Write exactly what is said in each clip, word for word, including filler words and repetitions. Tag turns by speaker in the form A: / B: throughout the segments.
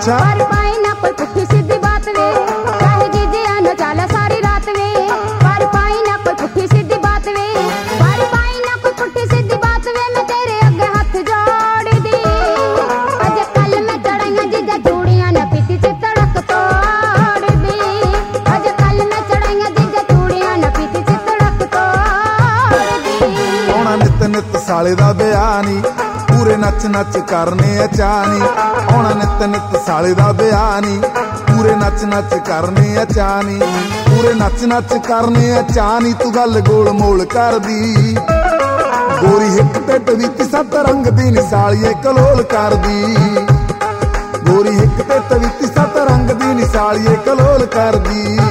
A: अच्छा
B: पर पाई ना कोई पुठी सीधी बात वे, चाहे जीजिया न चाला सारी रात वे। पर पाई ना कोई पुठी सीधी बात वे, पर पाई ना कोई पुठी सीधी बात वे। मैं तेरे अगे हाथ जोड़ दी, अज कल मैं चढ़ाइया जीजा चूड़ियां न पीती च तड़क तोड़ दी। अज कल मैं चढ़ाइया जीजा चूड़ियां न पीती च तड़क तोड़ दी।
A: आउणा नित नित साले दा विआह नी, पूरे नच नच करने अचानी। आउणा नित नित साले दा विआह नी, पूरे नच नच करने अचानी। पूरे नच नच करने अचानी, तू गल गोल मोल कर दी। गोरी हिक ढिड विच सत रंग दी नी सालिए कलोल कर दी। गोरी हिक ढिड विच सत रंग दी नी सालिए कलोल कर दी।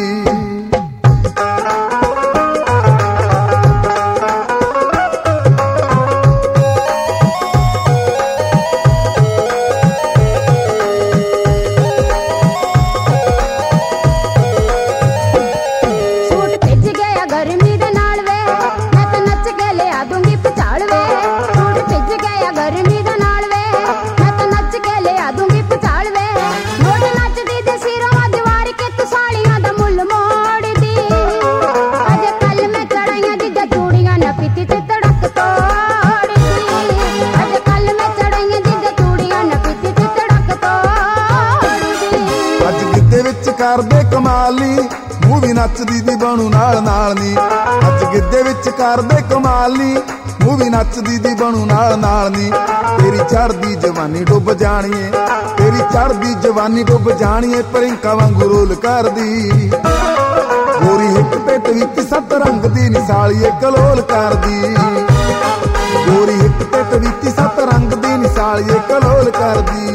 A: ਕਰਦੇ ਕਮਾਲੀ ਮੂਵੀ ਨੱਚਦੀ ਦੀ ਬਣੂ ਨਾਲ ਨਾਲ ਨੀ। ਅੱਜ ਗਿੱਧੇ ਵਿੱਚ ਕਰਦੇ ਕਮਾਲੀ ਮੂਵੀ ਨੱਚਦੀ ਦੀ ਬਣੂ ਨਾਲ ਨਾਲ ਨੀ। ਤੇਰੀ ਚੜ੍ਹਦੀ ਜਵਾਨੀ ਡੁੱਬ ਜਾਣੀਏ, ਤੇਰੀ ਚੜ੍ਹਦੀ ਜਵਾਨੀ ਡੁੱਬ ਜਾਣੀਏ। ਪ੍ਰਿੰਕਾ ਵਾਂਗੂ ਰੋਲ ਕਰਦੀ। ਗੋਰੀ ਹਿੱਕ ਢਿੱਡ ਵਿੱਚ ਸੱਤ ਰੰਗ ਦੀ ਨੀ ਸਾਲੀਏ ਕਲੋਲ ਕਰਦੀ। ਗੋਰੀ ਹਿੱਕ ਢਿੱਡ ਵਿੱਚ ਸੱਤ ਰੰਗ ਦੀ ਨੀ ਸਾਲੀਏ ਕਲੋਲ ਕਰਦੀ।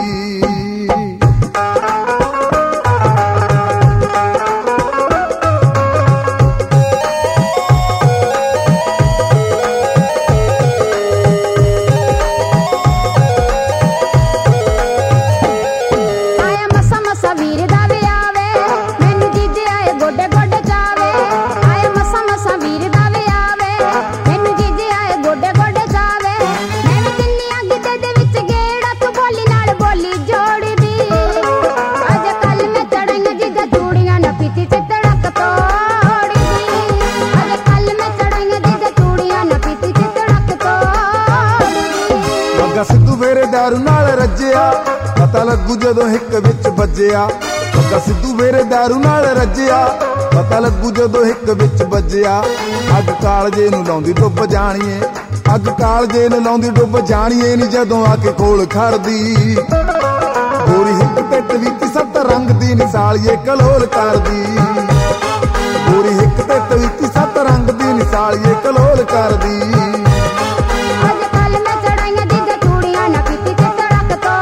A: ਸਿੱਧੂ ਵੇਰੇ ਦਾਰੂ ਨਾਲ ਰੱਜਿਆ, ਪਤਾ ਲੱਗੂ ਜਦੋਂ ਹਿੱਕ ਵਿੱਚ ਵੱਜਿਆ। ਬੱਗਾ ਸਿੱਧੂ ਵੇਰੇ ਦਾਰੂ ਨਾਲ ਰੱਜਿਆ, ਪਤਾ ਲੱਗੂ ਜਦੋਂ ਹਿੱਕ ਵਿੱਚ ਵੱਜਿਆ। ਅੱਗ ਕਾਲਜੇ ਨੂੰ ਲਾਉਂਦੀ ਡੁੱਬ ਜਾਣੀਏ, ਅੱਗ ਕਾਲਜੇ ਨੂੰ ਲਾਉਂਦੀ ਡੁੱਬ ਜਾਣੀਏ ਨੀ ਜਦੋਂ ਆ ਕੇ ਕੋਲ ਖੜਦੀ। ਗੋਰੀ ਹਿੱਕ ਢਿੱਡ ਵਿੱਚ ਸੱਤ ਰੰਗ ਦੀ ਨੀ ਸਾਲੀਏ ਕਲੋਲ ਕਰਦੀ। ਗੋਰੀ ਹਿੱਕ ਢਿੱਡ ਵਿੱਚ ਸੱਤ ਰੰਗ ਦੀ ਨੀ ਸਾਲੀਏ ਕਲੋਲ ਕਰਦੀ।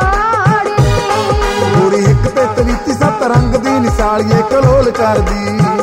A: ਗੋਰੀ ਹਿੱਕ ਢਿੱਡ ਵਿੱਚ ਸੱਤ ਰੰਗ ਦੀ ਨੀ ਸਾਲੀਏ ਕਲੋਲ ਕਰਦੀ।